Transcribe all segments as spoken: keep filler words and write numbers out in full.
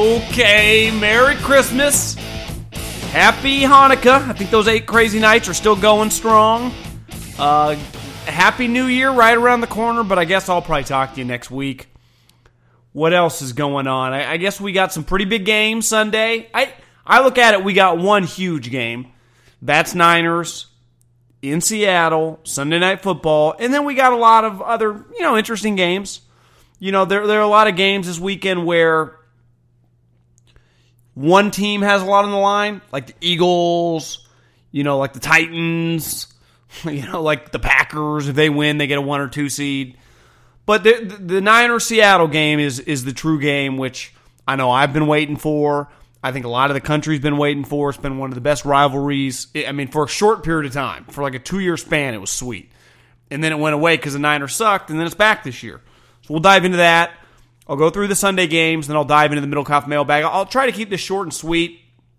Okay, Merry Christmas. Happy Hanukkah. I think those eight crazy nights are still going strong. Uh, Happy New Year right around the corner, but I guess I'll probably talk to you next week. What else is going on? I, I guess we got some pretty big games Sunday. I, I look at it, we got one huge game. That's Niners in Seattle, Sunday Night Football, and then we got a lot of other, you know, interesting games. You know, there, there are a lot of games this weekend where one team has a lot on the line, like the Eagles, you know, like the Titans, you know, like the Packers. If they win, they get a one or two seed. But the, the, the Niners-Seattle game is is the true game, which I know I've been waiting for. I think a lot of the country's been waiting for. It's been one of the best rivalries. I mean, for a short period of time, for like a two-year span, it was sweet. And then it went away because the Niners sucked, and then it's back this year. So we'll dive into that. I'll go through the Sunday games, then I'll dive into the Middlekauff mailbag. I'll try to keep this short and sweet.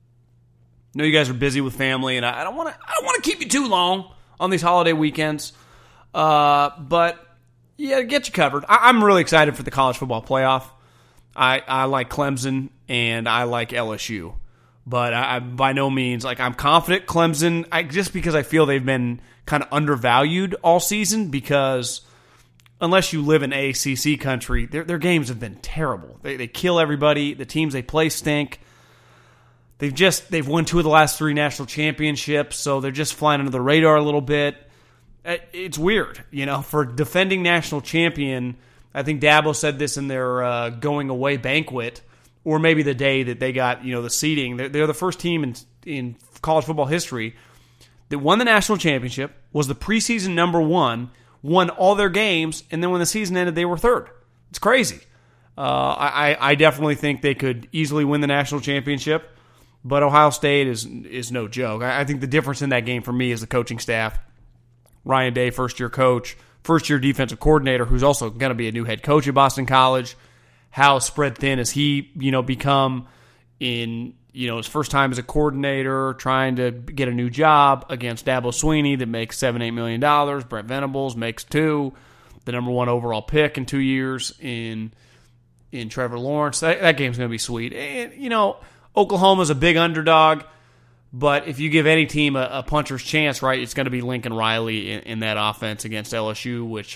I know you guys are busy with family, and I don't want to. I don't want to keep you too long on these holiday weekends. Uh, but yeah, get you covered. I, I'm really excited for the college football playoff. I, I like Clemson and I like L S U, but I, I by no means like I'm confident Clemson. I, just because I feel they've been kind of undervalued all season because. Unless you live in A C C country, their their games have been terrible. They they kill everybody. The teams they play stink. They've just they've won two of the last three national championships, so they're just flying under the radar a little bit. It's weird, you know. For defending national champion, I think Dabo said this in their uh, going away banquet, or maybe the day that they got you know the seeding. They're, they're the first team in in college football history that won the national championship, was the preseason number one. Won all their games, and then when the season ended, they were third. It's crazy. Uh, I, I definitely think they could easily win the national championship, but Ohio State is is no joke. I, I think the difference in that game for me is the coaching staff. Ryan Day, first-year coach, first-year defensive coordinator, who's also going to be a new head coach at Boston College. How spread thin has he, you know, become in you know his first time as a coordinator, trying to get a new job against Dabo Swinney that makes seven, eight million dollars. Brent Venables makes two, the number one overall pick in two years in in Trevor Lawrence. That, that game's going to be sweet. And you know, Oklahoma's a big underdog, but if you give any team a, a puncher's chance, right, it's going to be Lincoln Riley in, in that offense against L S U, which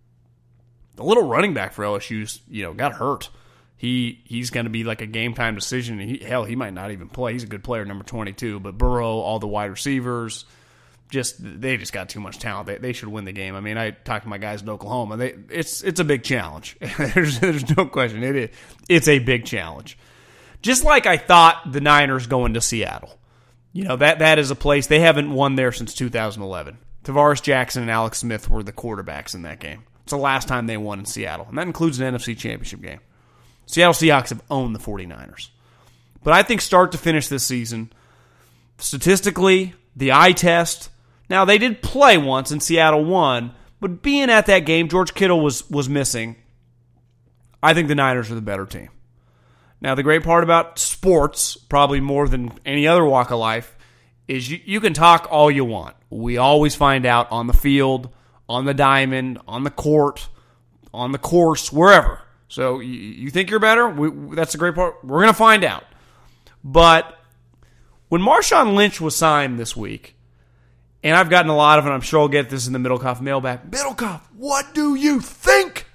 the little running back for L S U's you know got hurt. He he's going to be like a game-time decision. He, hell, he might not even play. He's a good player, number twenty-two. But Burrow, all the wide receivers, just they just got too much talent. They, they should win the game. I mean, I talked to my guys in Oklahoma. They, it's it's a big challenge. there's, there's no question. It is, it's a big challenge. Just like I thought the Niners going to Seattle. You know, that that is a place. They haven't won there since two thousand eleven. Tavares Jackson and Alex Smith were the quarterbacks in that game. It's the last time they won in Seattle. And that includes an N F C Championship game. Seattle Seahawks have owned the 49ers. But I think start to finish this season, statistically, the eye test, now they did play once and Seattle won, but being at that game, George Kittle was was missing. I think the Niners are the better team. Now, the great part about sports, probably more than any other walk of life, is you, you can talk all you want. We always find out on the field, on the diamond, on the court, on the course, wherever. So you, you think you're better? We, that's the great part. We're going to find out. But when Marshawn Lynch was signed this week, and I've gotten a lot of it, I'm sure I'll get this in the Middlekauff mailbag. Middlekauff, what do you think?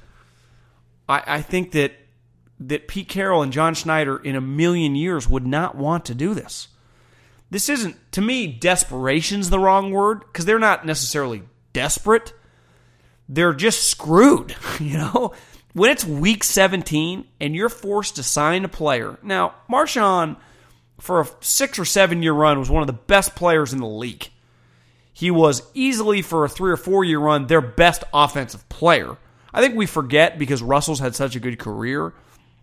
I, I think that that Pete Carroll and John Schneider in a million years would not want to do this. This isn't, to me, desperation's the wrong word, because they're not necessarily desperate. They're just screwed, you know? When it's week seventeen and you're forced to sign a player. Now, Marshawn, for a six or seven year run, was one of the best players in the league. He was easily, for a three or four year run, their best offensive player. I think we forget because Russell's had such a good career.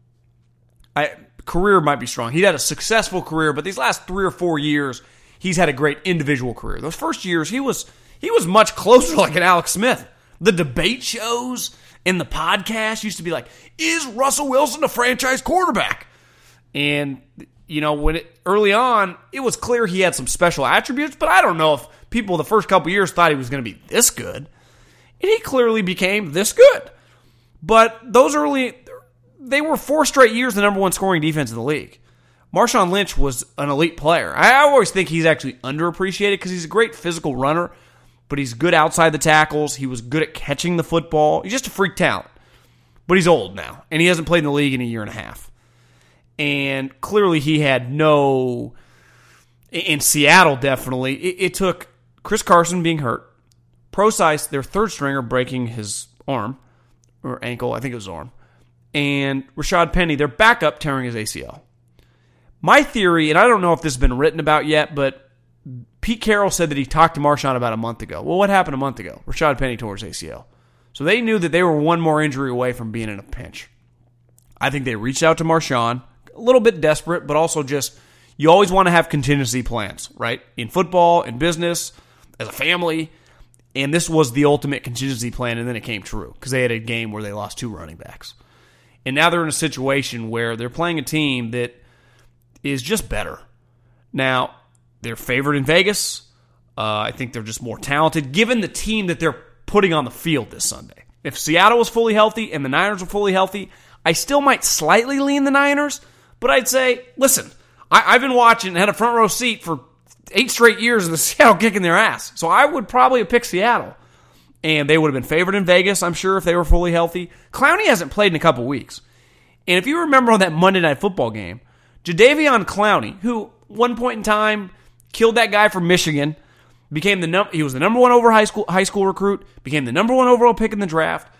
I, career might be strong. He had a successful career, but these last three or four years, he's had a great individual career. Those first years, he was he was much closer like an Alex Smith. The debate shows and the podcast used to be like, is Russell Wilson a franchise quarterback? And, you know, when it, early on, it was clear he had some special attributes, but I don't know if people the first couple years thought he was going to be this good. And he clearly became this good. But those early they were four straight years the number one scoring defense in the league. Marshawn Lynch was an elite player. I always think he's actually underappreciated because he's a great physical runner, but he's good outside the tackles. He was good at catching the football. He's just a freak talent. But he's old now, and he hasn't played in the league in a year and a half. And clearly he had no... In Seattle, definitely. It, it took Chris Carson being hurt, Prosise, their third stringer, breaking his arm, or ankle, I think it was arm, and Rashad Penny, their backup, tearing his A C L. My theory, and I don't know if this has been written about yet, but Pete Carroll said that he talked to Marshawn about a month ago. Well, what happened a month ago? Rashad Penny tore his A C L. So they knew that they were one more injury away from being in a pinch. I think they reached out to Marshawn, a little bit desperate, but also just, you always want to have contingency plans, right? In football, in business, as a family. And this was the ultimate contingency plan, and then it came true because they had a game where they lost two running backs. And now they're in a situation where they're playing a team that is just better. Now, they're favored in Vegas. Uh, I think they're just more talented, given the team that they're putting on the field this Sunday. If Seattle was fully healthy and the Niners were fully healthy, I still might slightly lean the Niners, but I'd say, listen, I, I've been watching and had a front row seat for eight straight years of the Seattle kicking their ass. So I would probably have picked Seattle. And they would have been favored in Vegas, I'm sure, if they were fully healthy. Clowney hasn't played in a couple weeks. And if you remember on that Monday Night Football game, Jadeveon Clowney, who one point in time killed that guy from Michigan, became the num- he was the number one over high school high school recruit, became the number one overall pick in the draft,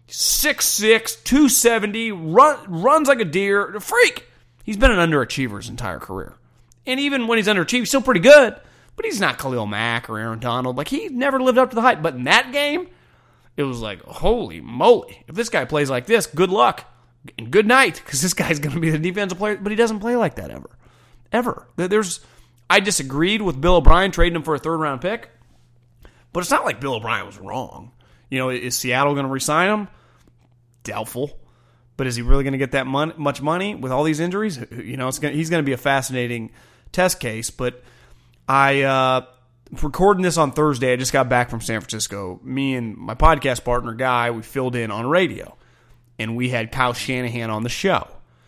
six six, two seventy, run, runs like a deer, a freak. He's been an underachiever his entire career. And even when he's underachieved, he's still pretty good, but he's not Khalil Mack or Aaron Donald. Like, he never lived up to the hype. But in that game, it was like, holy moly. If this guy plays like this, good luck and good night, because this guy's going to be the defensive player. But he doesn't play like that ever. Ever. There's, I disagreed with Bill O'Brien trading him for a third-round pick, but it's not like Bill O'Brien was wrong. You know, is Seattle going to re-sign him? Doubtful. But is he really going to get that mon- much money with all these injuries? You know, it's gonna, he's going to be a fascinating test case. But I, uh, recording this on Thursday, I just got back from San Francisco. Me and my podcast partner, Guy, we filled in on radio. And we had Kyle Shanahan on the show.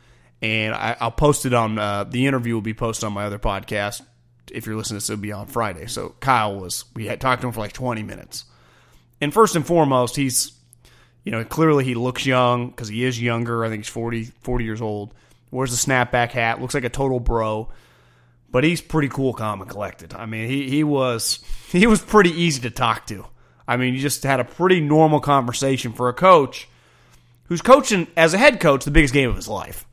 And I, I'll post it on, uh, the interview will be posted on my other podcast. If you're listening to this, it'll be on Friday. So Kyle was, we had talked to him for like twenty minutes. And first and foremost, he's, you know, clearly he looks young because he is younger. I think he's forty, forty years old. Wears a snapback hat. Looks like a total bro. But he's pretty cool, calm, and collected. I mean, he, he was he was pretty easy to talk to. I mean, you just had a pretty normal conversation for a coach who's coaching, as a head coach, the biggest game of his life.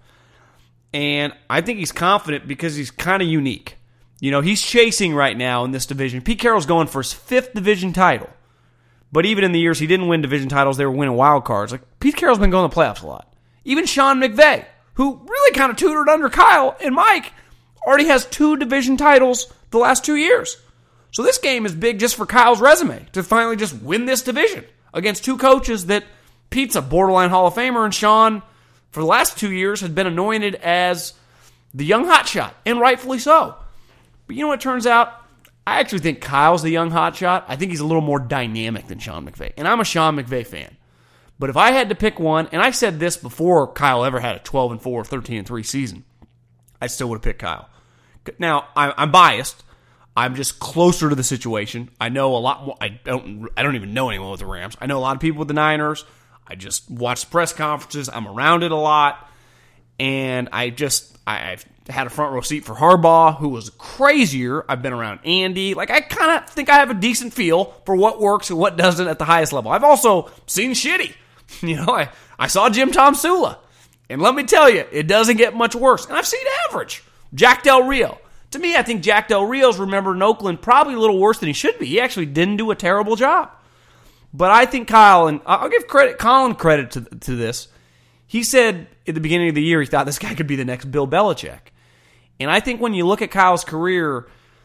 And I think he's confident because he's kind of unique. You know, he's chasing right now in this division. Pete Carroll's going for his fifth division title. But even in the years he didn't win division titles, they were winning wild cards. Like, Pete Carroll's been going to the playoffs a lot. Even Sean McVay, who really kind of tutored under Kyle and Mike, already has two division titles the last two years. So this game is big just for Kyle's resume, to finally just win this division against two coaches that Pete's a borderline Hall of Famer, and Sean, for the last two years, has been anointed as the young hotshot, and rightfully so. But you know what turns out? I actually think Kyle's the young hotshot. I think he's a little more dynamic than Sean McVay. And I'm a Sean McVay fan. But if I had to pick one, and I said this before Kyle ever had a twelve and four, thirteen and three season, I still would have picked Kyle. Now, I'm biased. I'm just closer to the situation. I know a lot more. I don't I don't even know anyone with the Rams. I know a lot of people with the Niners. I just watch press conferences. I'm around it a lot. And I just, I, I've had a front row seat for Harbaugh, who was crazier. I've been around Andy. Like, I kind of think I have a decent feel for what works and what doesn't at the highest level. I've also seen shitty. You know, I, I saw Jim Tom Sula. And let me tell you, it doesn't get much worse. And I've seen average. Jack Del Rio. To me, I think Jack Del Rio's remembered in Oakland probably a little worse than he should be. He actually didn't do a terrible job. But I think Kyle, and I'll give credit, Colin credit to, to this. He said at the beginning of the year he thought this guy could be the next Bill Belichick. And I think when you look at Kyle's career,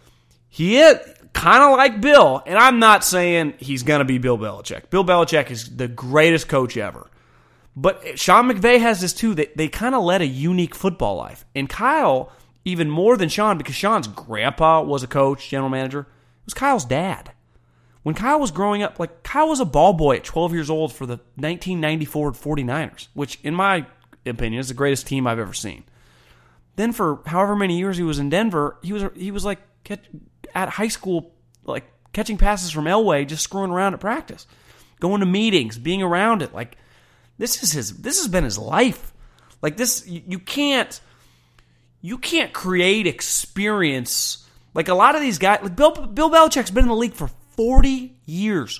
he is kind of like Bill. And I'm not saying he's going to be Bill Belichick. Bill Belichick is the greatest coach ever. But Sean McVay has this too. They, they kind of led a unique football life. And Kyle, even more than Sean, because Sean's grandpa was a coach, general manager, it was Kyle's dad. When Kyle was growing up, like, Kyle was a ball boy at twelve years old for the nineteen ninety-four 49ers, which in my opinion, it's the greatest team I've ever seen. Then for however many years he was in Denver, he was he was like at high school, like catching passes from Elway, just screwing around at practice, going to meetings, being around it. Like this is his. This has been his life. Like this, you, you can't you can't create experience. Like a lot of these guys, like Bill Bill Belichick's been in the league for forty years.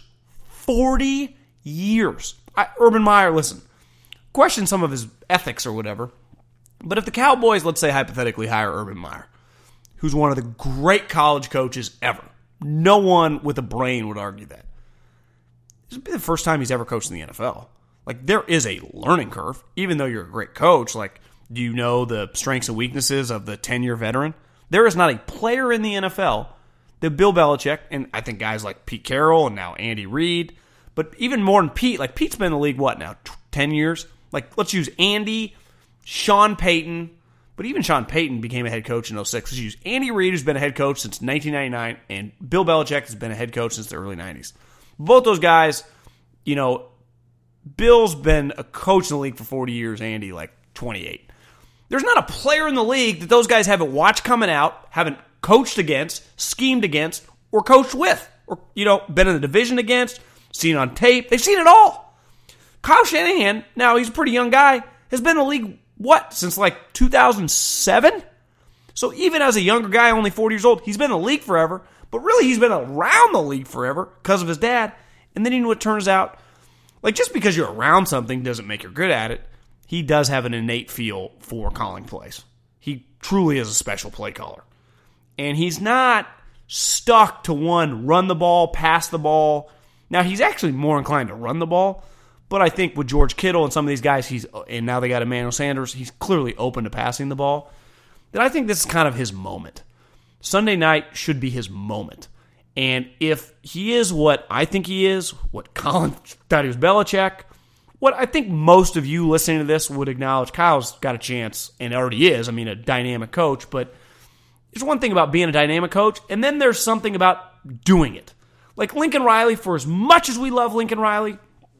Forty years. I, Urban Meyer, listen, question some of his ethics or whatever. But if the Cowboys, let's say hypothetically, hire Urban Meyer, who's one of the great college coaches ever, no one with a brain would argue that. This would be the first time he's ever coached in the N F L. Like, there is a learning curve, even though you're a great coach. Like, do you know the strengths and weaknesses of the ten-year veteran? There is not a player in the N F L that Bill Belichick, and I think guys like Pete Carroll and now Andy Reid, but even more than Pete, like Pete's been in the league, what now, ten years? Like, let's use Andy, Sean Payton, but even Sean Payton became a head coach in oh six. Let's use Andy Reid, who's been a head coach since nineteen ninety-nine, and Bill Belichick has been a head coach since the early nineties. Both those guys, you know, Bill's been a coach in the league for forty years, Andy like twenty-eight. There's not a player in the league that those guys haven't watched coming out, haven't coached against, schemed against, or coached with, or, you know, been in the division against, seen on tape. They've seen it all. Kyle Shanahan, now he's a pretty young guy, has been in the league, what, since like two thousand seven? So even as a younger guy, only forty years old, he's been in the league forever, but really he's been around the league forever because of his dad. And then you know what turns out? Like, just because you're around something doesn't make you good at it. He does have an innate feel for calling plays. He truly is a special play caller. And he's not stuck to one, run the ball, pass the ball. Now, he's actually more inclined to run the ball, but I think with George Kittle and some of these guys, he's and now they got Emmanuel Sanders, he's clearly open to passing the ball. Then I think this is kind of his moment. Sunday night should be his moment. And if he is what I think he is, what Colin thought he was Belichick, what I think most of you listening to this would acknowledge, Kyle's got a chance, and already is, I mean, a dynamic coach, but there's one thing about being a dynamic coach, and then there's something about doing it. Like Lincoln Riley, for as much as we love Lincoln Riley,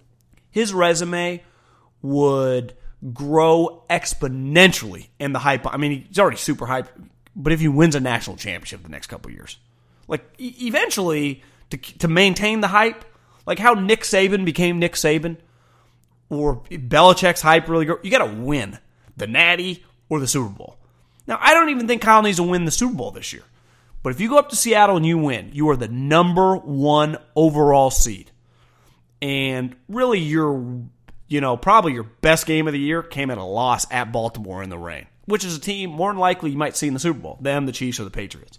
his resume would grow exponentially in the hype. I mean, he's already super hyped, but if he wins a national championship the next couple of years, like e- eventually to to maintain the hype, like how Nick Saban became Nick Saban, or Belichick's hype really grow, you got to win the Natty or the Super Bowl. Now, I don't even think Kyle needs to win the Super Bowl this year. But if you go up to Seattle and you win, you are the number one overall seed. And really your, you know, probably your best game of the year came at a loss at Baltimore in the rain, which is a team more than likely you might see in the Super Bowl, them, the Chiefs, or the Patriots.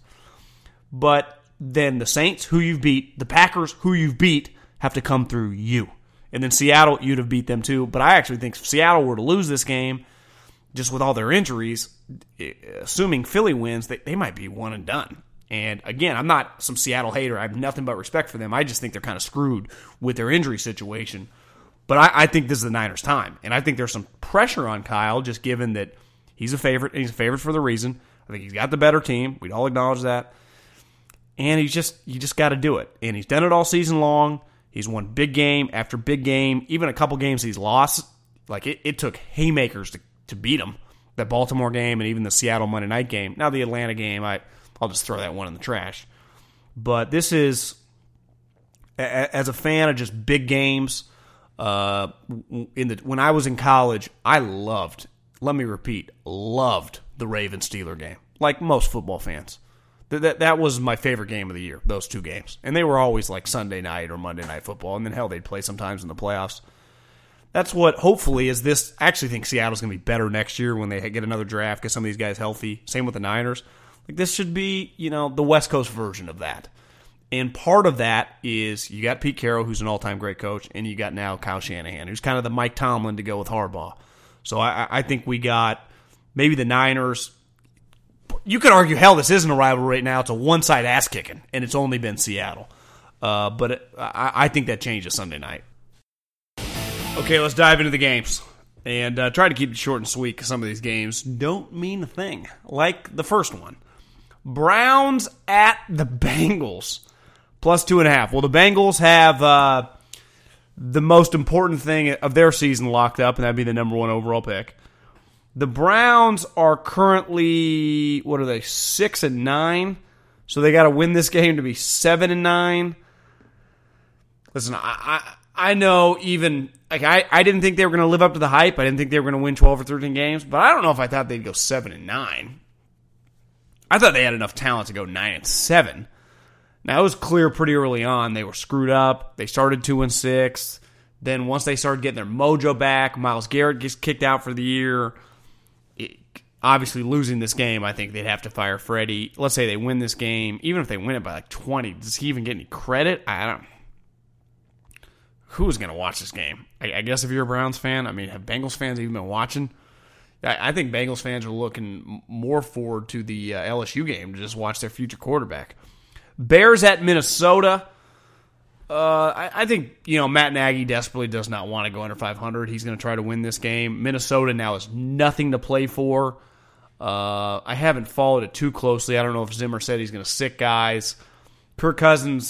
But then the Saints, who you've beat, the Packers, who you've beat, have to come through you. And then Seattle, you'd have beat them too. But I actually think if Seattle were to lose this game, just with all their injuries, assuming Philly wins, they, they might be one and done. And again, I'm not some Seattle hater. I have nothing but respect for them. I just think they're kind of screwed with their injury situation. But I, I think this is the Niners' time. And I think there's some pressure on Kyle, just given that he's a favorite, and he's a favorite for the reason. I think he's got the better team. We'd all acknowledge that. And he's just, you just got to do it. And he's done it all season long. He's won big game after big game. Even a couple games he's lost. Like, it, it took haymakers to, to beat him. That Baltimore game and even the Seattle Monday night game. Now the Atlanta game, I, I'll just throw that one in the trash. But this is, as a fan of just big games, uh, in the when I was in college, I loved, let me repeat, loved the Ravens-Steeler game. Like most football fans. That, that that was my favorite game of the year, those two games. And they were always like Sunday night or Monday night football. And then, hell, they'd play sometimes in the playoffs. That's what, hopefully, is this. I actually think Seattle's going to be better next year when they get another draft, get some of these guys healthy. Same with the Niners. Like, this should be, you know, the West Coast version of that. And part of that is you got Pete Carroll, who's an all-time great coach, and you got now Kyle Shanahan, who's kind of the Mike Tomlin to go with Harbaugh. So I, I think we got maybe the Niners. You could argue, hell, this isn't a rivalry right now. It's a one-side ass-kicking, and it's only been Seattle. Uh, but it, I, I think that changes Sunday night. Okay, let's dive into the games. And uh, try to keep it short and sweet because some of these games don't mean a thing. Like the first one. Browns at the Bengals. Plus two and a half. Well, the Bengals have uh, the most important thing of their season locked up, and that'd be the number one overall pick. The Browns are currently, what are they, six and nine? So they got to win this game to be seven and nine. Listen, I I, I know even like I, I didn't think they were going to live up to the hype. I didn't think they were going to win twelve or thirteen games, but I don't know if I thought they'd go seven and nine. I thought they had enough talent to go nine and seven. Now it was clear pretty early on they were screwed up. They started two and six. Then once they started getting their mojo back, Myles Garrett gets kicked out for the year. It, obviously, losing this game, I think they'd have to fire Freddie. Let's say they win this game, even if they win it by like twenty, does he even get any credit? I don't. Who's going to watch this game? I, I guess if you're a Browns fan, I mean, have Bengals fans even been watching? I, I think Bengals fans are looking more forward to the uh, L S U game to just watch their future quarterback. Bears at Minnesota. Uh, I, I think, you know, Matt Nagy desperately does not want to go under five hundred. He's going to try to win this game. Minnesota now has nothing to play for. Uh, I haven't followed it too closely. I don't know if Zimmer said he's going to sit guys. Kirk Cousins,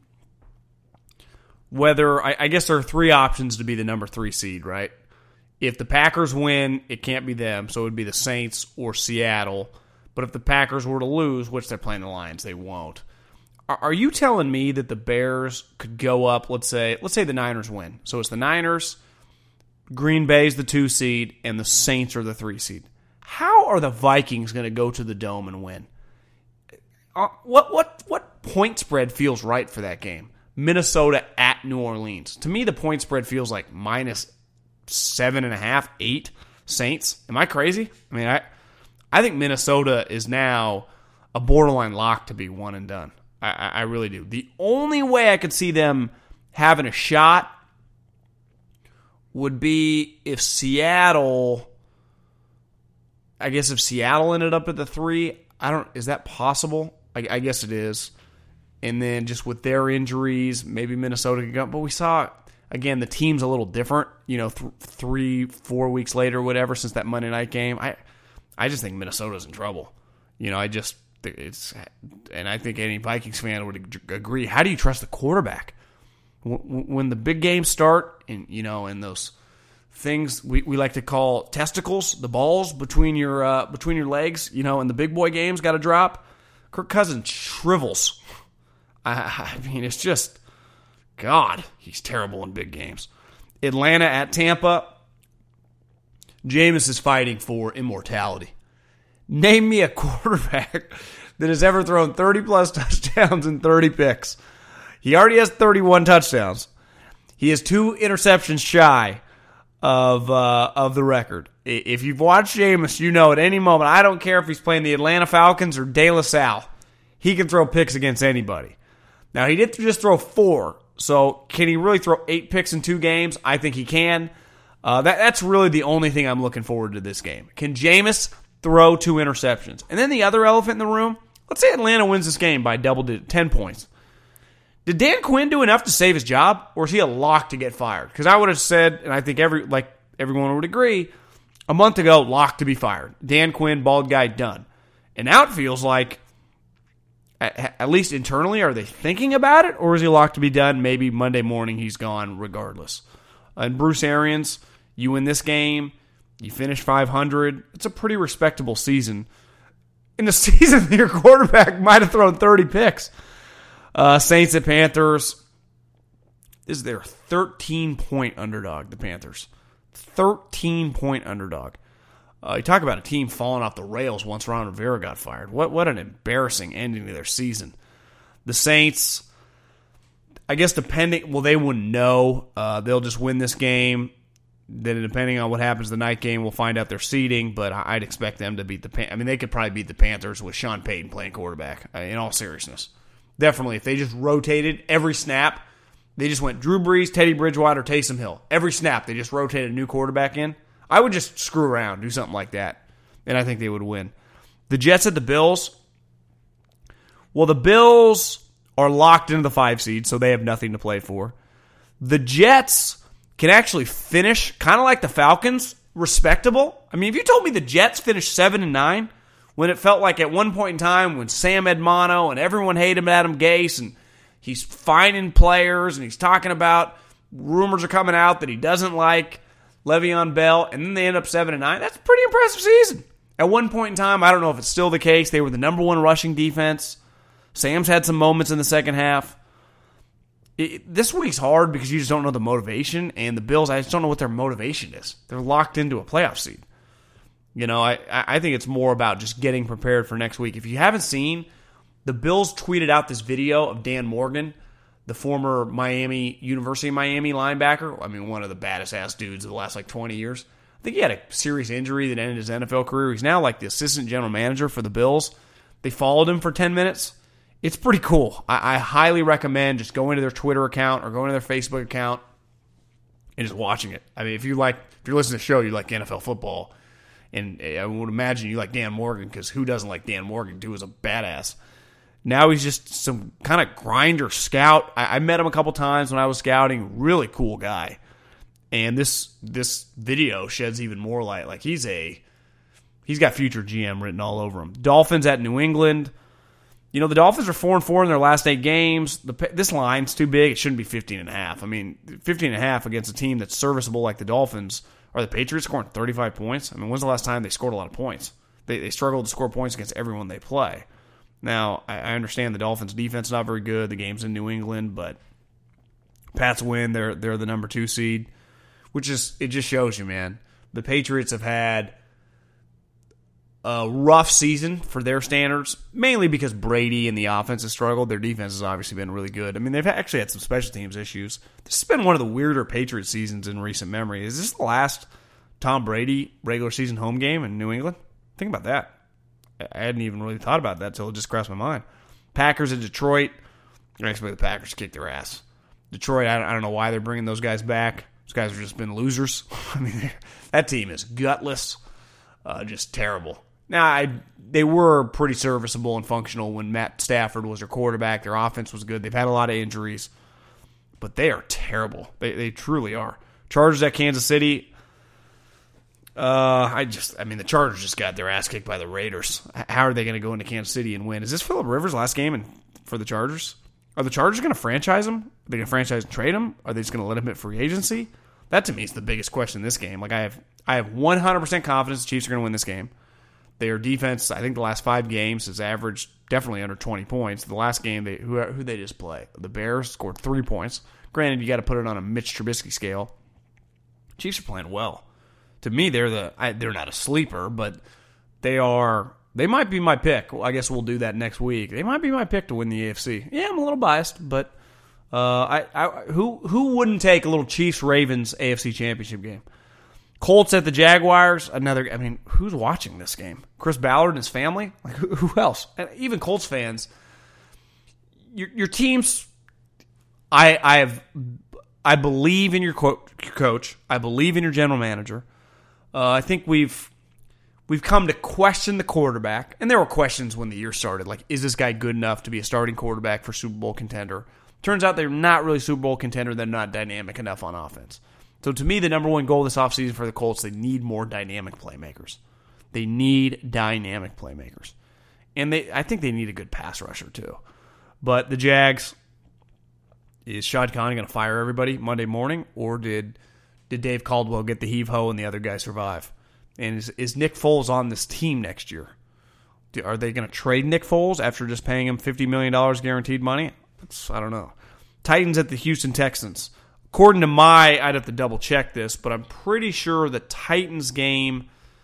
whether, I, I guess there are three options to be the number three seed, right? If the Packers win, it can't be them, so it would be the Saints or Seattle. But if the Packers were to lose, which they're playing the Lions, they won't. Are you telling me that the Bears could go up, let's say, let's say the Niners win. So it's the Niners, Green Bay's the two seed, and the Saints are the three seed. How are the Vikings going to go to the Dome and win? Uh, what what what point spread feels right for that game? Minnesota at New Orleans. To me, the point spread feels like minus seven and a half, eight Saints. Am I crazy? I mean, I I think Minnesota is now a borderline lock to be one and done. I, I really do. The only way I could see them having a shot would be if Seattle, I guess if Seattle ended up at the three, I don't, is that possible? I, I guess it is. And then just with their injuries, maybe Minnesota could go. But we saw, again, the team's a little different, you know, th- three, four weeks later, whatever, since that Monday night game. I, I just think Minnesota's in trouble. You know, I just, It's and I think any Vikings fan would agree. How do you trust the quarterback when the big games start? And you know, and those things we, we like to call testicles, the balls between your uh, between your legs. You know, and the big boy games got to drop. Kirk Cousins shrivels. I, I mean, it's just God. He's terrible in big games. Atlanta at Tampa. Jameis is fighting for immortality. Name me a quarterback that has ever thrown thirty-plus touchdowns and thirty picks. He already has thirty-one touchdowns. He is two interceptions shy of uh, of the record. If you've watched Jameis, you know at any moment, I don't care if he's playing the Atlanta Falcons or De La Salle, he can throw picks against anybody. Now, he did just throw four, so can he really throw eight picks in two games? I think he can. Uh, that, that's really the only thing I'm looking forward to this game. Can Jameis throw two interceptions? And then the other elephant in the room, let's say Atlanta wins this game by double digit, ten points. Did Dan Quinn do enough to save his job, or is he a lock to get fired? Because I would have said, and I think every like everyone would agree, a month ago, lock to be fired. Dan Quinn, bald guy, done. And now it feels like, at, at least internally, are they thinking about it, or is he locked to be done? Maybe Monday morning he's gone regardless. And Bruce Arians, you win this game, you finish five hundred. It's a pretty respectable season. In a season, your quarterback might have thrown thirty picks. Uh, Saints at Panthers. This is their thirteen-point underdog, the Panthers. thirteen-point underdog. Uh, you talk about a team falling off the rails once Ron Rivera got fired. What, what an embarrassing ending to their season. The Saints, I guess depending, well, they wouldn't know. Uh, they'll just win this game. Then depending on what happens the night game, we'll find out their seeding, but I'd expect them to beat the Pan- I mean, they could probably beat the Panthers with Sean Payton playing quarterback, uh, in all seriousness. Definitely, if they just rotated every snap, they just went Drew Brees, Teddy Bridgewater, Taysom Hill. Every snap, they just rotated a new quarterback in. I would just screw around, do something like that, and I think they would win. The Jets at the Bills. Well, the Bills are locked into the five seed, so they have nothing to play for. The Jets can actually finish kind of like the Falcons, respectable. I mean, if you told me the Jets finished seven and nine, when it felt like at one point in time when Sam Edmono and everyone hated Adam Gase and he's finding players and he's talking about rumors are coming out that he doesn't like Le'Veon Bell, and then they end up seven and nine. That's a pretty impressive season. At one point in time, I don't know if it's still the case, they were the number one rushing defense. Sam's had some moments in the second half. It, this week's hard because you just don't know the motivation, and the Bills, I just don't know what their motivation is. They're locked into a playoff seed. You know, I, I think it's more about just getting prepared for next week. If you haven't seen, the Bills tweeted out this video of Dan Morgan, the former Miami, University of Miami linebacker. I mean, one of the baddest ass dudes of the last like twenty years. I think he had a serious injury that ended his N F L career. He's now like the assistant general manager for the Bills. They followed him for ten minutes. It's pretty cool. I, I highly recommend just going to their Twitter account or going to their Facebook account and just watching it. I mean, if you like, if you're listening to the show, you like N F L football, and I would imagine you like Dan Morgan, because who doesn't like Dan Morgan? Dude was a badass. Now he's just some kind of grinder scout. I, I met him a couple times when I was scouting. Really cool guy. And this this video sheds even more light. Like he's a he's got future G M written all over him. Dolphins at New England. You know, the Dolphins are four and four in their last eight games. The, this line's too big. It shouldn't be fifteen and a half. I mean, fifteen and a half against a team that's serviceable like the Dolphins. Are the Patriots scoring thirty-five points? I mean, when's the last time they scored a lot of points? They they struggle to score points against everyone they play. Now, I, I understand the Dolphins' defense is not very good. The game's in New England, but Pats win. They're they're the number two seed, which is it just shows you, man. The Patriots have had a rough season for their standards, mainly because Brady and the offense has struggled. Their defense has obviously been really good. I mean, they've actually had some special teams issues. This has been one of the weirder Patriots seasons in recent memory. Is this the last Tom Brady regular season home game in New England? Think about that. I hadn't even really thought about that until it just crossed my mind. Packers at Detroit. Actually, the Packers kicked their ass. Detroit, I don't know why they're bringing those guys back. Those guys have just been losers. I mean, that team is gutless. Uh, just terrible. Now, I, they were pretty serviceable and functional when Matt Stafford was their quarterback. Their offense was good. They've had a lot of injuries. But they are terrible. They they truly are. Chargers at Kansas City. Uh, I just, I mean, the Chargers just got their ass kicked by the Raiders. How are they going to go into Kansas City and win? Is this Phillip Rivers' last game in, for the Chargers? Are the Chargers going to franchise him? Are they going to franchise and trade him? Are they just going to let him hit free agency? That to me is the biggest question in this game. Like I have, I have one hundred percent confidence the Chiefs are going to win this game. Their defense, I think the last five games has averaged definitely under twenty points. The last game, they who who they just play? The Bears scored three points. Granted, you got to put it on a Mitch Trubisky scale. Chiefs are playing well. To me, they're the I, they're not a sleeper, but they are. They might be my pick. Well, I guess we'll do that next week. They might be my pick to win the A F C. Yeah, I'm a little biased, but uh, I, I who who wouldn't take a little Chiefs Ravens A F C Championship game? Colts at the Jaguars. Another. I mean, who's watching this game? Chris Ballard and his family. Like who, who else? And even Colts fans. Your your teams. I I have. I believe in your co- coach. I believe in your general manager. Uh, I think we've we've come to question the quarterback, and there were questions when the year started, like, is this guy good enough to be a starting quarterback for Super Bowl contender? Turns out they're not really Super Bowl contender. They're not dynamic enough on offense. So to me, the number one goal this offseason for the Colts, they need more dynamic playmakers. They need dynamic playmakers. And they, I think they need a good pass rusher too. But the Jags, is Shad Khan going to fire everybody Monday morning, or did did Dave Caldwell get the heave-ho and the other guy survive? And is, is Nick Foles on this team next year? Are they going to trade Nick Foles after just paying him fifty million dollars guaranteed money? That's, I don't know. Titans at the Houston Texans. According to my, I'd have to double-check this, but I'm pretty sure the Titans game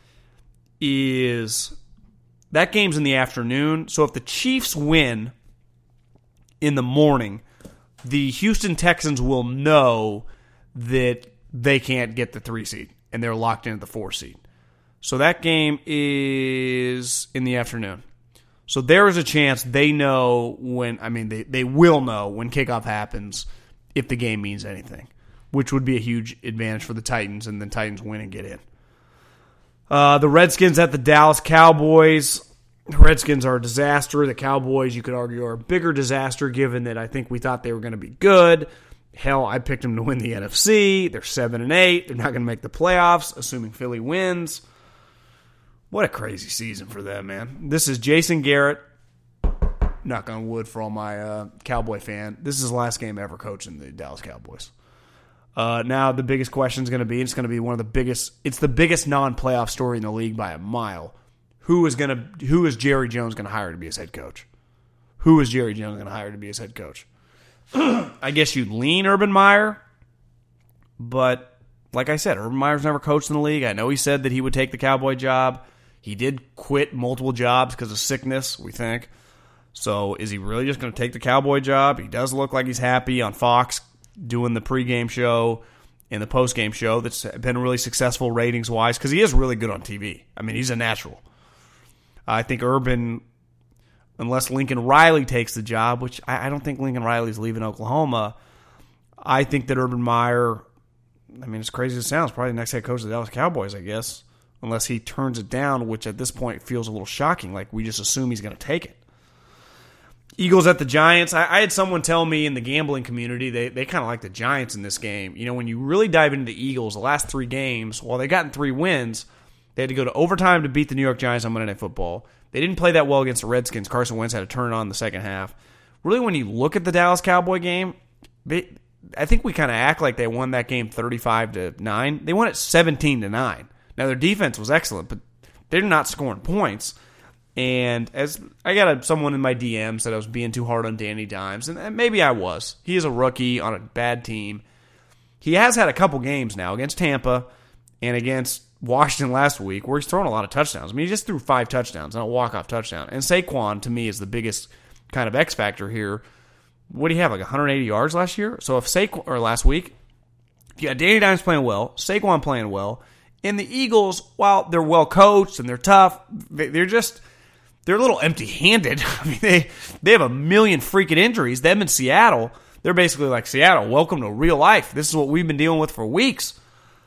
is, that game's in the afternoon. So if the Chiefs win in the morning, the Houston Texans will know that they can't get the three seed, and they're locked into the four seed. So that game is in the afternoon. So there is a chance they know when, I mean, they, they will know when kickoff happens if the game means anything, which would be a huge advantage for the Titans, and then Titans win and get in. Uh, the Redskins at the Dallas Cowboys. The Redskins are a disaster. The Cowboys, you could argue, are a bigger disaster, given that I think we thought they were going to be good. Hell, I picked them to win the N F C. They're seven and eight. They're not going to make the playoffs, assuming Philly wins. What a crazy season for them, man. This is Jason Garrett. Knock on wood for all my uh, Cowboy fan. This is his last game ever coaching the Dallas Cowboys. Uh, now the biggest question is going to be, it's going to be one of the biggest, it's the biggest non-playoff story in the league by a mile. Who is going to, who is Jerry Jones going to hire to be his head coach? Who is Jerry Jones going to hire to be his head coach? I guess you'd lean Urban Meyer, but like I said, Urban Meyer's never coached in the league. I know he said that he would take the Cowboy job. He did quit multiple jobs because of sickness, we think. So is he really just going to take the Cowboy job? He does look like he's happy on Fox doing the pregame show and the postgame show that's been really successful ratings-wise because he is really good on T V. I mean, he's a natural. I think Urban, unless Lincoln Riley takes the job, which I, I don't think Lincoln Riley's leaving Oklahoma, I think that Urban Meyer, I mean, as crazy as it sounds, probably the next head coach of the Dallas Cowboys, I guess, unless he turns it down, which at this point feels a little shocking. Like, we just assume he's going to take it. Eagles at the Giants. I, I had someone tell me in the gambling community they, they kind of like the Giants in this game. You know, when you really dive into the Eagles, the last three games, while they gotten three wins, they had to go to overtime to beat the New York Giants on Monday Night Football. They didn't play that well against the Redskins. Carson Wentz had to turn it on in the second half. Really, when you look at the Dallas Cowboy game, they, I think we kind of act like they won that game thirty-five to nine. They won it seventeen to nine. Now, their defense was excellent, but they're not scoring points. And as I got a, someone in my D Ms that I was being too hard on Danny Dimes, and maybe I was. He is a rookie on a bad team. He has had a couple games now against Tampa and against Washington last week where he's thrown a lot of touchdowns. I mean, he just threw five touchdowns and a walk-off touchdown. And Saquon, to me, is the biggest kind of X factor here. What do you have, like one hundred eighty yards last year? So if Saquon, or last week, if you got Danny Dimes playing well, Saquon playing well, and the Eagles, while they're well coached and they're tough, they're just they're a little empty-handed. I mean, they they have a million freaking injuries. Them in Seattle, they're basically like, Seattle, welcome to real life. This is what we've been dealing with for weeks.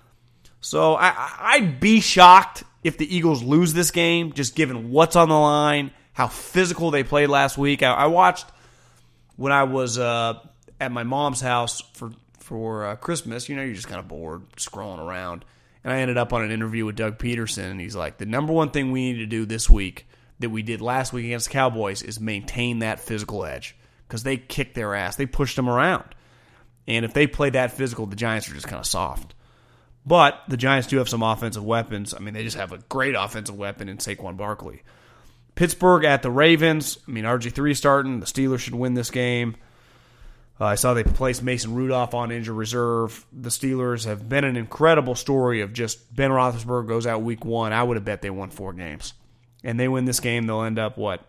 So I, I'd be shocked if the Eagles lose this game, just given what's on the line, how physical they played last week. I, I watched when I was uh, at my mom's house for, for uh, Christmas. You know, you're just kind of bored, scrolling around. And I ended up on an interview with Doug Peterson, and he's like, the number one thing we need to do this week that we did last week against the Cowboys is maintain that physical edge because they kicked their ass. They pushed them around. And if they play that physical, the Giants are just kind of soft. But the Giants do have some offensive weapons. I mean, they just have a great offensive weapon in Saquon Barkley. Pittsburgh at the Ravens. I mean, R G three starting. The Steelers should win this game. Uh, I saw they placed Mason Rudolph on injured reserve. The Steelers have been an incredible story of just Ben Roethlisberger goes out week one. I would have bet they won four games. And they win this game, they'll end up, what,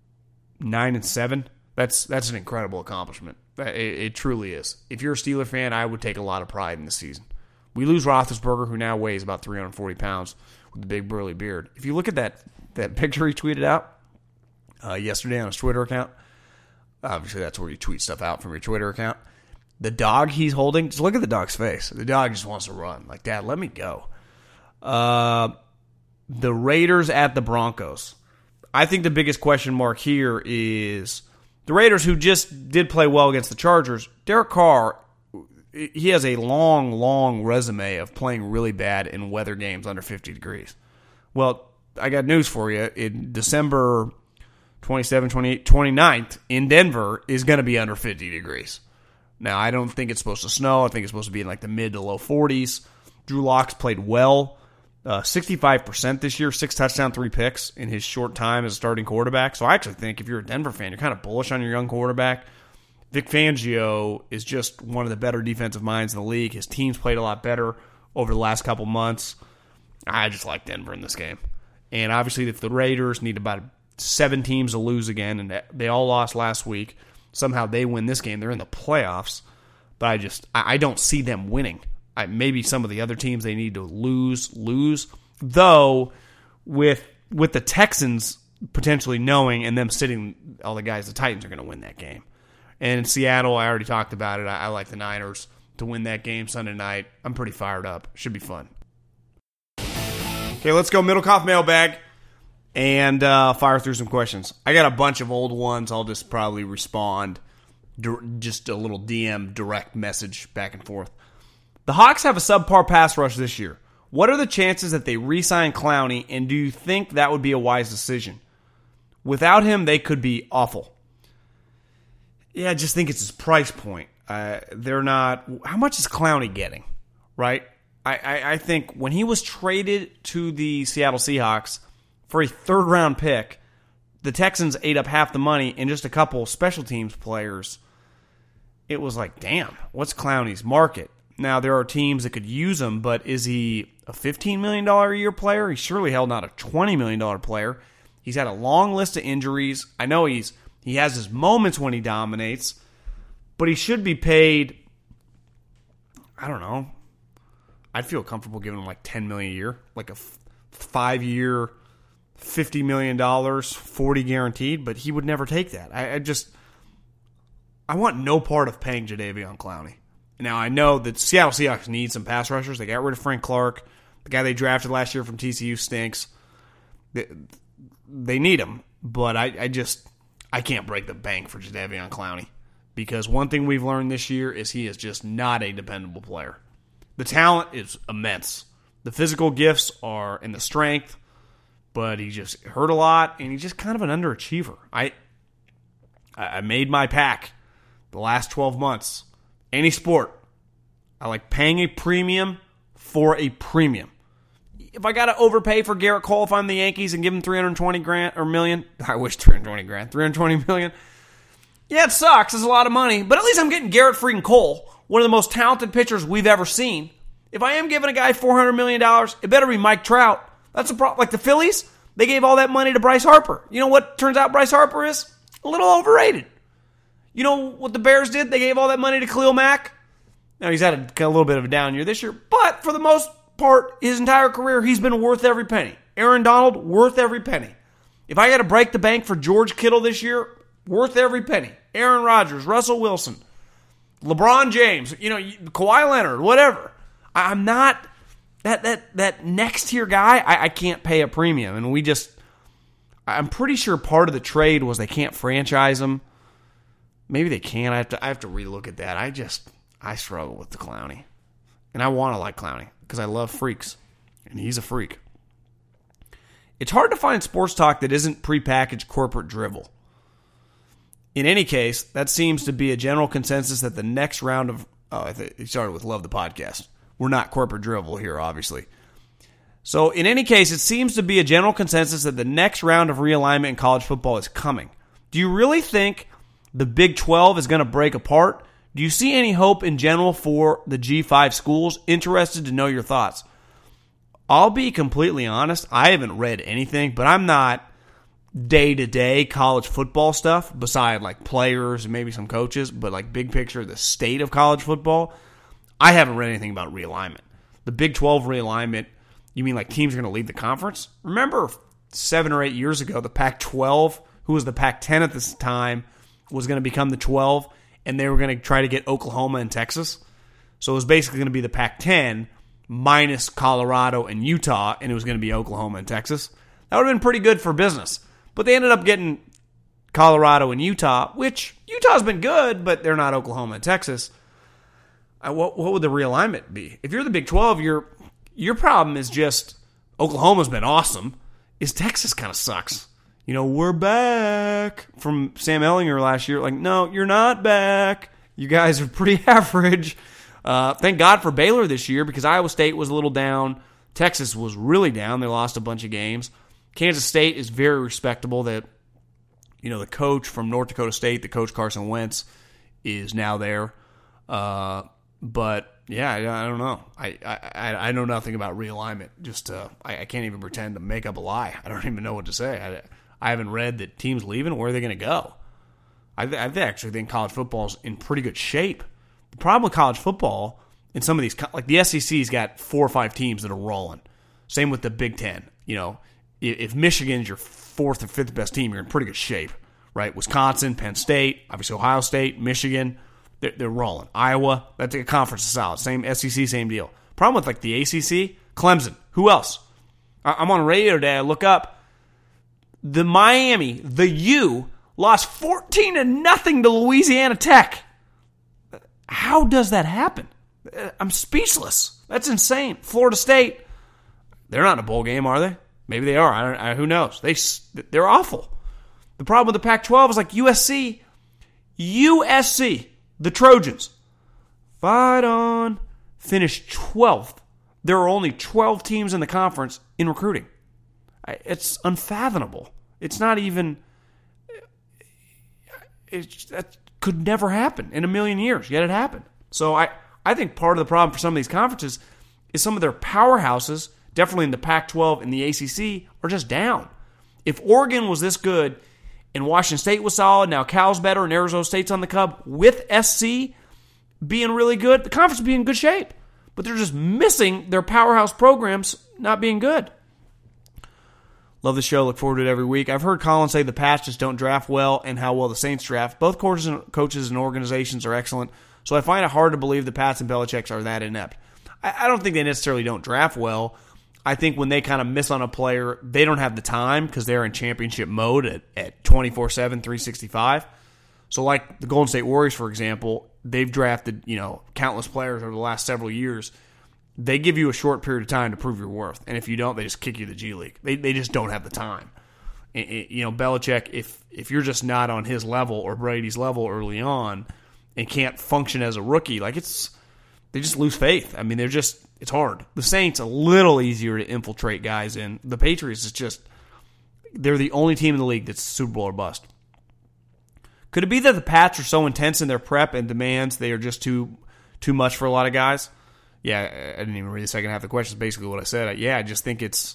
nine and seven? That's that's an incredible accomplishment. It, it truly is. If you're a Steeler fan, I would take a lot of pride in this season. We lose Roethlisberger, who now weighs about three hundred forty pounds with a big burly beard. If you look at that, that picture he tweeted out uh, yesterday on his Twitter account, obviously that's where you tweet stuff out from your Twitter account. The dog he's holding, just look at the dog's face. The dog just wants to run. Like, Dad, let me go. Uh, the Raiders at the Broncos. I think the biggest question mark here is the Raiders, who just did play well against the Chargers. Derek Carr, he has a long, long resume of playing really bad in weather games under fifty degrees. Well, I got news for you. In December twenty-seventh, twenty-eighth, twenty-ninth in Denver is going to be under fifty degrees. Now, I don't think it's supposed to snow. I think it's supposed to be in like the mid to low forties. Drew Lock's played well. Uh, sixty-five percent this year, six touchdowns, three picks in his short time as a starting quarterback. So I actually think if you're a Denver fan, you're kind of bullish on your young quarterback. Vic Fangio is just one of the better defensive minds in the league. His team's played a lot better over the last couple months. I just like Denver in this game. And obviously, if the Raiders need about seven teams to lose again, and they all lost last week, somehow they win this game, they're in the playoffs. But I just, I don't see them winning. I, maybe some of the other teams they need to lose, lose. Though, with with the Texans potentially knowing and them sitting all the guys, the Titans are going to win that game. And in Seattle, I already talked about it. I, I like the Niners to win that game Sunday night. I'm pretty fired up. Should be fun. Okay, let's go Middlecoff mailbag and uh, fire through some questions. I got a bunch of old ones. I'll just probably respond. Just a little D M direct message back and forth. The Hawks have a subpar pass rush this year. What are the chances that they re-sign Clowney, and do you think that would be a wise decision? Without him, they could be awful. Yeah, I just think it's his price point. Uh, they're not. How much is Clowney getting? Right. I, I, I think when he was traded to the Seattle Seahawks for a third round pick, the Texans ate up half the money and just a couple special teams players. It was like, damn, what's Clowney's market? Now, there are teams that could use him, but is he a fifteen million dollars a year player? He's surely held not a twenty million dollars player. He's had a long list of injuries. I know he's he has his moments when he dominates, but he should be paid, I don't know, I'd feel comfortable giving him like ten million dollars a year, like a f- five-year, fifty million dollars, forty guaranteed, but he would never take that. I, I just, I want no part of paying Jadeveon Clowney. Now, I know that Seattle Seahawks need some pass rushers. They got rid of Frank Clark. The guy they drafted last year from T C U stinks. They, they need him, but I, I just, I can't break the bank for Jadeveon Clowney because one thing we've learned this year is he is just not a dependable player. The talent is immense. The physical gifts are in the strength, but he just hurt a lot, and he's just kind of an underachiever. I, I made my pack the last twelve months. Any sport, I like paying a premium for a premium. If I got to overpay for Garrett Cole if I'm the Yankees and give him three hundred twenty grand or million, I wish three hundred twenty grand, three hundred twenty million. Yeah, it sucks. It's a lot of money, but at least I'm getting Garrett freaking Cole, one of the most talented pitchers we've ever seen. If I am giving a guy four hundred million dollars, it better be Mike Trout. That's a problem. Like the Phillies, they gave all that money to Bryce Harper. You know what turns out Bryce Harper is? A little overrated. You know what the Bears did? They gave all that money to Khalil Mack. Now, he's had a, a little bit of a down year this year, but for the most part, his entire career, he's been worth every penny. Aaron Donald, worth every penny. If I got to break the bank for George Kittle this year, worth every penny. Aaron Rodgers, Russell Wilson, LeBron James, you know, Kawhi Leonard, whatever. I'm not that that that next tier guy. I, I can't pay a premium, and we just. I'm pretty sure part of the trade was they can't franchise him. Maybe they can. I have to. I have to relook at that. I just. I struggle with the Clowney, and I want to like Clowney because I love freaks, and he's a freak. It's hard to find sports talk that isn't prepackaged corporate drivel. In any case, that seems to be a general consensus that the next round of. Oh, I think it started with Love the Podcast. We're not corporate drivel here, obviously. So, in any case, it seems to be a general consensus that the next round of realignment in college football is coming. Do you really think the Big twelve is going to break apart? Do you see any hope in general for the G five schools? Interested to know your thoughts. I'll be completely honest. I haven't read anything, but I'm not day-to-day college football stuff, beside like players and maybe some coaches, but like big picture, the state of college football. I haven't read anything about realignment. The Big twelve realignment, you mean like teams are going to leave the conference? Remember seven or eight years ago, the Pac twelve, who was the Pac ten at this time, was going to become the twelve, and they were going to try to get Oklahoma and Texas. So it was basically going to be the Pac ten minus Colorado and Utah, and it was going to be Oklahoma and Texas. That would have been pretty good for business. But they ended up getting Colorado and Utah, which Utah's been good, but they're not Oklahoma and Texas. Uh, what, what would the realignment be? If you're the Big twelve, your your problem is just Oklahoma's been awesome. Is Texas kind of sucks. You know, we're back from Sam Ehlinger last year. Like, no, you're not back. You guys are pretty average. Uh, thank God for Baylor this year because Iowa State was a little down. Texas was really down. They lost a bunch of games. Kansas State is very respectable. That, you know, the coach from North Dakota State, the coach Carson Wentz, is now there. Uh, but yeah, I, I don't know. I, I I know nothing about realignment. Just uh, I, I can't even pretend to make up a lie. I don't even know what to say. I, I haven't read that teams leaving. Where are they going to go? I, I actually think college football's in pretty good shape. The problem with college football in some of these, like the S E C's got four or five teams that are rolling. Same with the Big Ten. You know, if Michigan's your fourth or fifth best team, you're in pretty good shape, right? Wisconsin, Penn State, obviously Ohio State, Michigan, they're, they're rolling. Iowa, that's a conference is solid. Same S E C, same deal. Problem with like the A C C, Clemson. Who else? I'm on radio today. I look up. The Miami, the U, lost fourteen to nothing to Louisiana Tech. How does that happen? I'm speechless. That's insane. Florida State, they're not in a bowl game, are they? Maybe they are. I don't. I, who knows? They they're awful. The problem with the Pac twelve is like U S C, U S C, the Trojans. Fight on. Finished twelfth. There are only twelve teams in the conference in recruiting. It's unfathomable. It's not even... It, that could never happen in a million years, yet it happened. So I, I think part of the problem for some of these conferences is some of their powerhouses, definitely in the Pac twelve and the A C C, are just down. If Oregon was this good and Washington State was solid, now Cal's better and Arizona State's on the cusp, with S C being really good, the conference would be in good shape. But they're just missing their powerhouse programs not being good. Love the show. Look forward to it every week. I've heard Colin say the Pats just don't draft well and how well the Saints draft. Both coaches and, coaches and organizations are excellent, so I find it hard to believe the Pats and Belichick are that inept. I, I don't think they necessarily don't draft well. I think when they kind of miss on a player, they don't have the time because they're in championship mode at, at twenty-four seven, three sixty-five. So like the Golden State Warriors, for example, they've drafted, you know, countless players over the last several years. They give you a short period of time to prove your worth. And if you don't, they just kick you to the G League. They they just don't have the time. It, it, you know, Belichick, if if you're just not on his level or Brady's level early on and can't function as a rookie, like it's, they just lose faith. I mean, they're just, it's hard. The Saints, a little easier to infiltrate guys in. The Patriots is just, they're the only team in the league that's Super Bowl or bust. Could it be that the Pats are so intense in their prep and demands they are just too too much for a lot of guys? Yeah, I didn't even read the second half of the question. It's basically what I said. Yeah, I just think it's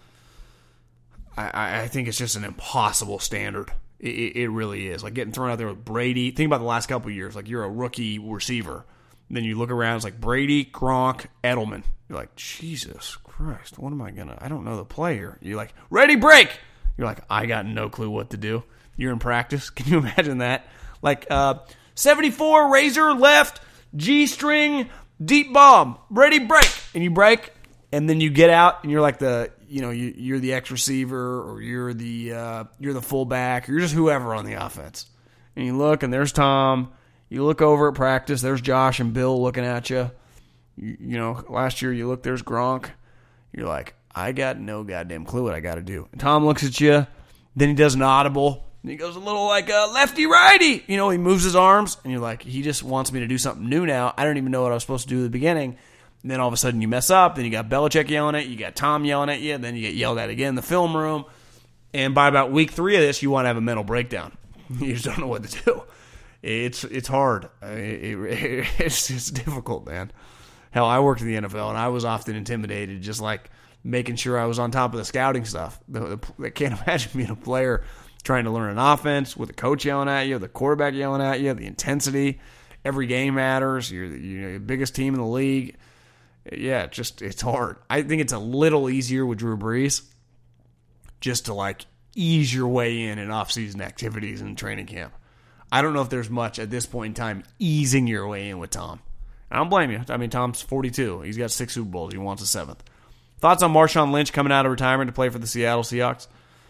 I, I think it's just an impossible standard. It, it really is. Like getting thrown out there with Brady. Think about the last couple of years. Like you're a rookie receiver. And then you look around, it's like Brady, Gronk, Edelman. You're like, Jesus Christ, what am I going to... I don't know the player. You're like, ready, break! You're like, I got no clue what to do. You're in practice. Can you imagine that? Like, uh, seventy-four, razor, left, G-string, deep bomb, ready, break. And you break, and then you get out, and you're like the, you know, you, you're the X receiver, or you're the, uh, you're the fullback, or you're just whoever on the offense. And you look, and there's Tom. You look over at practice, there's Josh and Bill looking at you. You, you know, last year you look, there's Gronk. You're like, I got no goddamn clue what I got to do. And Tom looks at you, then he does an audible. And he goes a little like a lefty-righty. You know, he moves his arms, and you're like, he just wants me to do something new now. I don't even know what I was supposed to do at the beginning. And then all of a sudden you mess up. Then you got Belichick yelling at you. You got Tom yelling at you. Then you get yelled at again in the film room. And by about week three of this, you want to have a mental breakdown. You just don't know what to do. It's it's hard. It, it, it's it's difficult, man. Hell, I worked in the N F L, and I was often intimidated, just like making sure I was on top of the scouting stuff. The, the, I can't imagine being a player trying to learn an offense with the coach yelling at you, the quarterback yelling at you, the intensity. Every game matters. You're the, you're the biggest team in the league. Yeah, just it's hard. I think it's a little easier with Drew Brees, just to like ease your way in in off-season activities and training camp. I don't know if there's much at this point in time easing your way in with Tom. I don't blame you. I mean, Tom's forty-two. He's got six Super Bowls. He wants a seventh. Thoughts on Marshawn Lynch coming out of retirement to play for the Seattle Seahawks?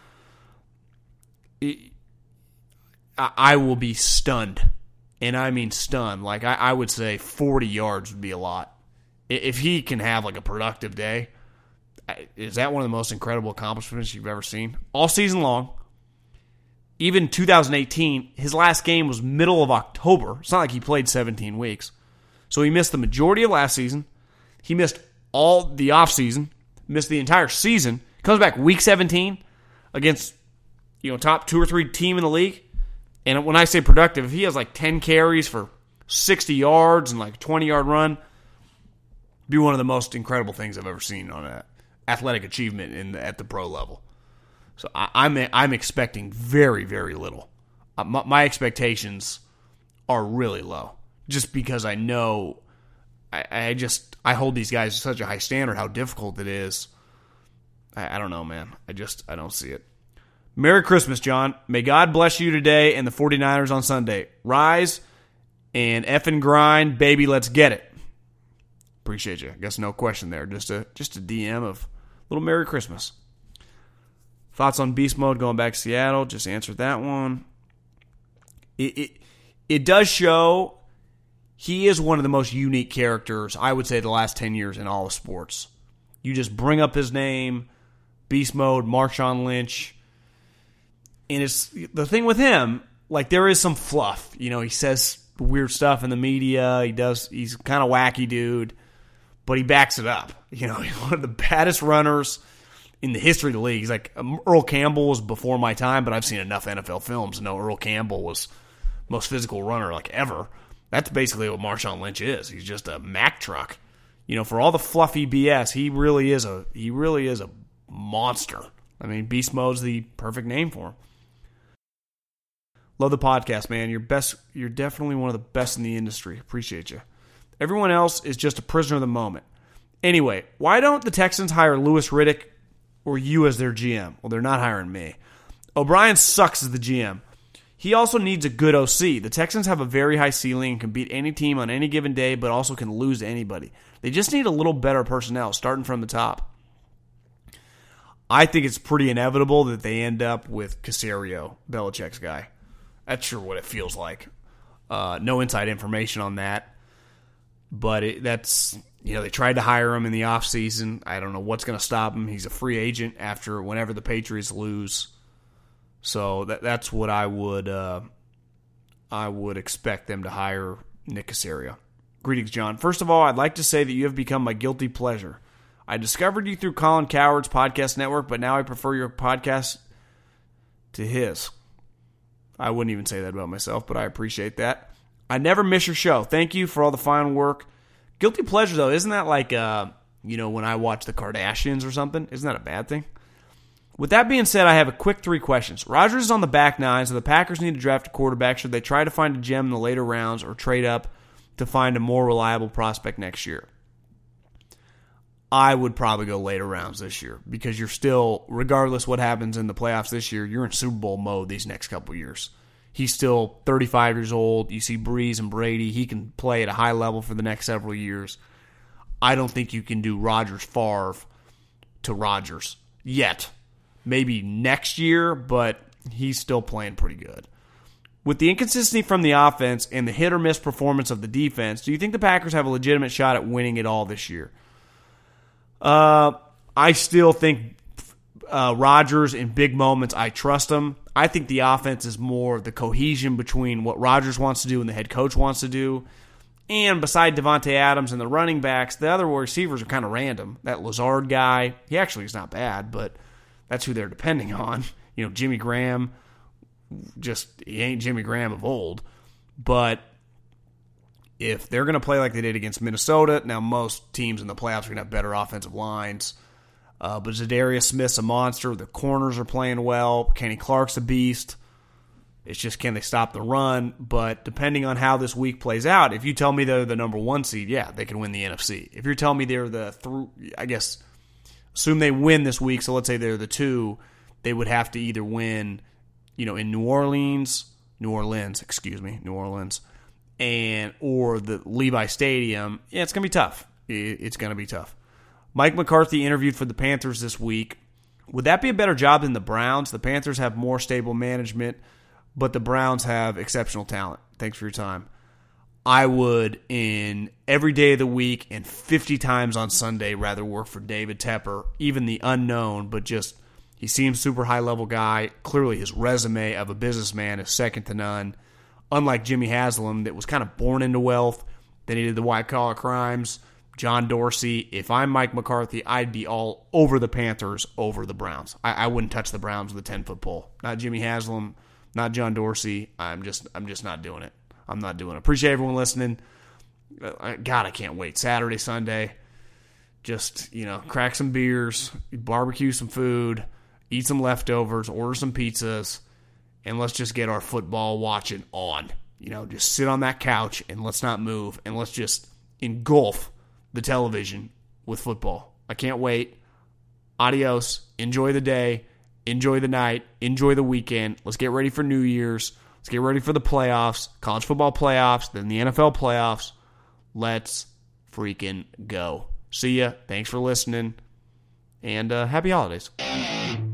I will be stunned. And I mean stunned. Like, I, I would say forty yards would be a lot. If he can have, like, a productive day, is that one of the most incredible accomplishments you've ever seen? All season long. Even two thousand eighteen, his last game was middle of October. It's not like he played seventeen weeks. So he missed the majority of last season. He missed all the offseason, missed the entire season. Comes back week seventeen against, you know, top two or three team in the league. And when I say productive, if he has like ten carries for sixty yards and like a twenty-yard run, it'd be one of the most incredible things I've ever seen on an athletic achievement in the, at the pro level. So I, I'm I'm expecting very, very little. Uh, my, my expectations are really low, just because I know I, I just I hold these guys to such a high standard. How difficult it is. I, I don't know, man. I just I don't see it. Merry Christmas, John. May God bless you today and the 49ers on Sunday. Rise and effing grind, baby. Let's get it. Appreciate you. I guess no question there. Just a just a D M of little Merry Christmas. Thoughts on Beast Mode going back to Seattle? Just answered that one. It, it it does show he is one of the most unique characters, I would say, the last ten years in all of sports. You just bring up his name, Beast Mode, Marshawn Lynch, and it's the thing with him, like there is some fluff. You know, he says weird stuff in the media. He does. He's kind of wacky dude, but he backs it up. You know, he's one of the baddest runners in the history of the league. He's like, um, Earl Campbell was before my time, but I've seen enough N F L films to know Earl Campbell was most physical runner like ever. That's basically what Marshawn Lynch is. He's just a Mack truck. You know, for all the fluffy B S, he really is a he really is a monster. I mean, beast mode's the perfect name for him. Love the podcast, man. You're best. You're definitely one of the best in the industry. Appreciate you. Everyone else is just a prisoner of the moment. Anyway, why don't the Texans hire Louis Riddick or you as their G M? Well, they're not hiring me. O'Brien sucks as the G M. He also needs a good O C. The Texans have a very high ceiling and can beat any team on any given day, but also can lose to anybody. They just need a little better personnel, starting from the top. I think it's pretty inevitable that they end up with Caserio, Belichick's guy. That's sure what it feels like. Uh, no inside information on that. But it, that's, you know, they tried to hire him in the offseason. I don't know what's going to stop him. He's a free agent after whenever the Patriots lose. So that that's what I would uh, I would expect them to hire Nick Caserio. Greetings, John. First of all, I'd like to say that you have become my guilty pleasure. I discovered you through Colin Cowherd's podcast network, but now I prefer your podcast to his. I wouldn't even say that about myself, but I appreciate that. I never miss your show. Thank you for all the fine work. Guilty pleasure, though, isn't that like, uh, you know, when I watch the Kardashians or something? Isn't that a bad thing? With that being said, I have a quick three questions. Rodgers is on the back nine, so the Packers need to draft a quarterback. Should they try to find a gem in the later rounds or trade up to find a more reliable prospect next year? I would probably go later rounds this year because you're still, regardless what happens in the playoffs this year, you're in Super Bowl mode these next couple years. He's still thirty-five years old. You see Breeze and Brady. He can play at a high level for the next several years. I don't think you can do Rodgers Favre to Rodgers yet. Maybe next year, but he's still playing pretty good. With the inconsistency from the offense and the hit-or-miss performance of the defense, do you think the Packers have a legitimate shot at winning it all this year? Uh, I still think uh, Rodgers in big moments, I trust him. I think the offense is more the cohesion between what Rodgers wants to do and the head coach wants to do. And beside Devontae Adams and the running backs, the other receivers are kind of random. That Lazard guy, he actually is not bad, but that's who they're depending on. You know, Jimmy Graham, just he ain't Jimmy Graham of old. But if they're going to play like they did against Minnesota, now most teams in the playoffs are going to have better offensive lines. Uh, but Zadarius Smith's a monster. The corners are playing well. Kenny Clark's a beast. It's just, can they stop the run? But depending on how this week plays out, if you tell me they're the number one seed, yeah, they can win the N F C. If you're telling me they're the, th- I guess, assume they win this week, so let's say they're the two, they would have to either win, you know, in New Orleans, New Orleans, excuse me, New Orleans, and or the Levi Stadium. Yeah, it's going to be tough. It's going to be tough. Mike McCarthy interviewed for the Panthers this week. Would that be a better job than the Browns? The Panthers have more stable management, but the Browns have exceptional talent. Thanks for your time. I would, in every day of the week and fifty times on Sunday, rather work for David Tepper, even the unknown, but just, he seems super high-level guy. Clearly his resume of a businessman is second to none. Unlike Jimmy Haslam, that was kind of born into wealth, then he did the white-collar crimes. John Dorsey, if I'm Mike McCarthy, I'd be all over the Panthers over the Browns. I, I wouldn't touch the Browns with a ten-foot pole. Not Jimmy Haslam, not John Dorsey. I'm just I'm just not doing it. I'm not doing it. Appreciate everyone listening. God, I can't wait. Saturday, Sunday, just, you know, crack some beers, barbecue some food, eat some leftovers, order some pizzas, and let's just get our football watching on. You know, just sit on that couch and let's not move, and let's just engulf the television with football. I can't wait. Adios. Enjoy the day. Enjoy the night. Enjoy the weekend. Let's get ready for New Year's. Let's get ready for the playoffs, college football playoffs, then the N F L playoffs. Let's freaking go. See ya. Thanks for listening, and uh, happy holidays.